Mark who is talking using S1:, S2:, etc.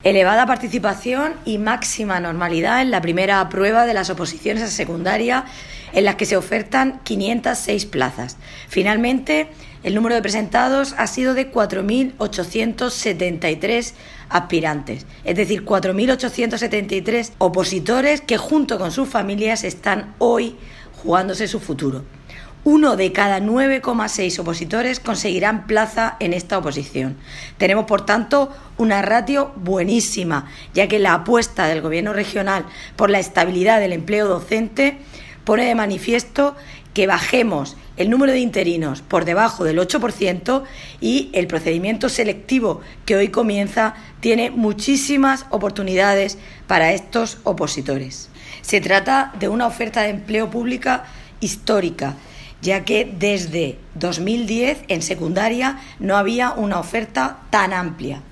S1: Elevada participación y máxima normalidad en la primera prueba de las oposiciones a secundaria, en las que se ofertan 506 plazas. Finalmente, el número de presentados ha sido de 4.873 aspirantes, es decir, 4.873 opositores que junto con sus familias están hoy jugándose su futuro. 1 de cada 9,6 opositores conseguirán plaza en esta oposición. Tenemos, por tanto, una ratio buenísima, ya que la apuesta del Gobierno regional por la estabilidad del empleo docente pone de manifiesto que bajemos el número de interinos por debajo del 8% y el procedimiento selectivo que hoy comienza tiene muchísimas oportunidades para estos opositores. Se trata de una oferta de empleo pública histórica, ya que desde 2010 en secundaria no había una oferta tan amplia.